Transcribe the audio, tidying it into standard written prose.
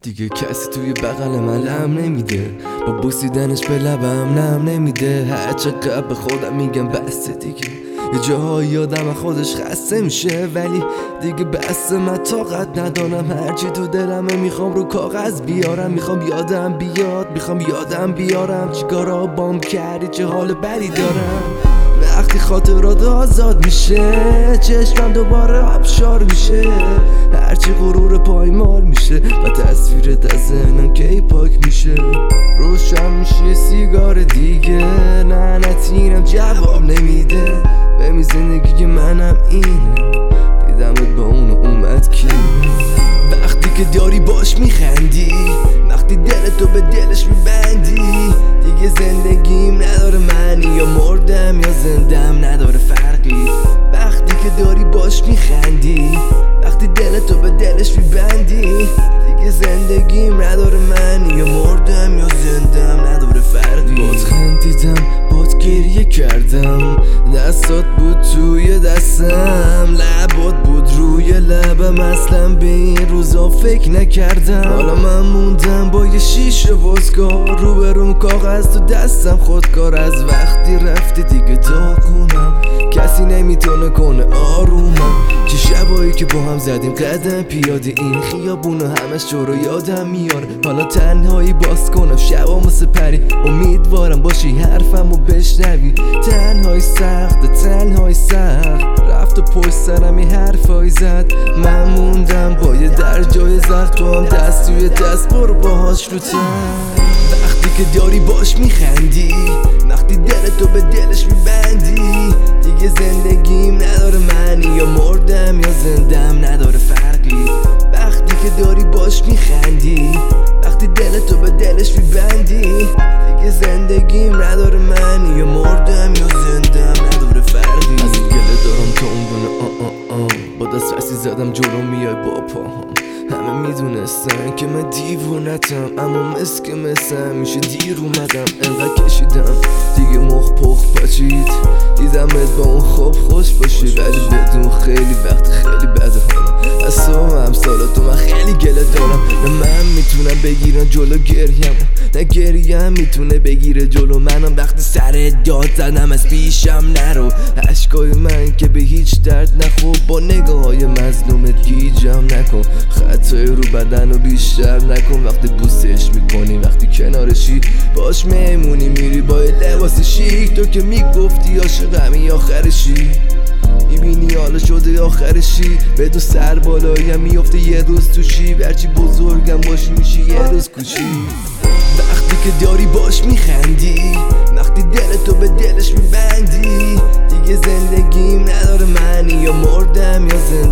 دیگه کسی توی بغل من لم نمیده، با بوسیدنش به لبم نم نمیده. هر چقدر به خودم میگم بسته دیگه، یه جاهایی آدم خودش خسته میشه، ولی دیگه بس من طاقت ندارم. هرچی تو دلمه میخوام رو کاغذ بیارم، میخوام یادم بیاد، میخوام یادم بیارم چیکارا بام کردی، چه حال بدی دارم. وقتی خاطرات آزاد میشه، چشمم دوباره آبشار میشه، هرچی غرور پایمال میشه و تصویرت از ذهنم کی پاک میشه. روشن میشه سیگار دیگه، لعنتینم جواب نمیده، ببین زندگی منم اینه، دیدمت با اونو اومد کینه. وقتی که داری باش میخندی، وقتی دلتو به دلش میبندی، دیگه زندگیم نداره معنی، یا مردم یا زندم نداره فرقی. وقتی که داری باش میخندی، وقتی دلتو به دلش میبندی، دیگه زندگیم نداره معنی، یا مردم یا زندم نداره فرقی. بات خندیدم، بات گریه کردم، دستات بود توی دستم، لبات بود روی لبم، اصلا به این روزا فکر نکردم. حالا من موندم با یه شیشه واسکار، روبروم کاغذ تو دستم خودکار. از وقتی رفتی دیگه داغونم، کسی نمیتونه کنه آرومم. چه شبایی که با هم زدیم قدم پیاده، این خیابونو همش جورو یادم میاره. حالا تنهایی باز کنم شبا مثل پری، امیدوارم باشی حرفمو بشنوی. تنهایی سخته، تنهایی سخت، رفت و پشت سرم این حرفایی زد، من موندم با یه در جای زخم، تو هم دست توی دست برو باهاش رو تن. وقتی که داری باش میخندی، وقتی دلتو به دلش میبندی، دیگه زندگیم نداره معنی، یا مردم یا زندم نداره فرقی. وقتی که داری باش میخندی، وقتی دلتو به دلش میبندی، دیگه زندگیم نداره معنی، یا مردم یا زندم نداره فرقی. از این گله دارم تا اون دونه با دست فسی زدم جلو میای با پاهم. همه میدونستن که من دیوونتم، اما مسک مثل میشه دیر اومدم. انقدر کشیدم دیگه مخ پخ پاچید، دیدمت با اون خوب خوش باشی، ولی بدون خیلی وقت خیلی بده حالم. از تو همسالاتو من خیلی گله دارم، نه من میتونم بگیرم جلو گریم، نه گریم میتونه بگیره جلو منم. وقتی سر داد زدم از پیشم نرو، اشکای من که به هیچ درد نخور، با نگاه های مظلومت گیجم نکن، خطای رو بدن رو بیشتر نکن. وقتی بوسش میکنی، وقتی کنارشی، باش میمونی میری با لباس شیک، تو که میگفتی عاشق همین آخرشی، میبینی حالا شده آخرشی، بدون سر بالایی هم میفته یه روز توشی، هرچی بزرگم باشی میشی یه روز کوچی. وقتی که داری باش میخندی، وقتی دلتو به دلش میبندی، دیگه زندگیم نداره معنی، یا مردم یا زندم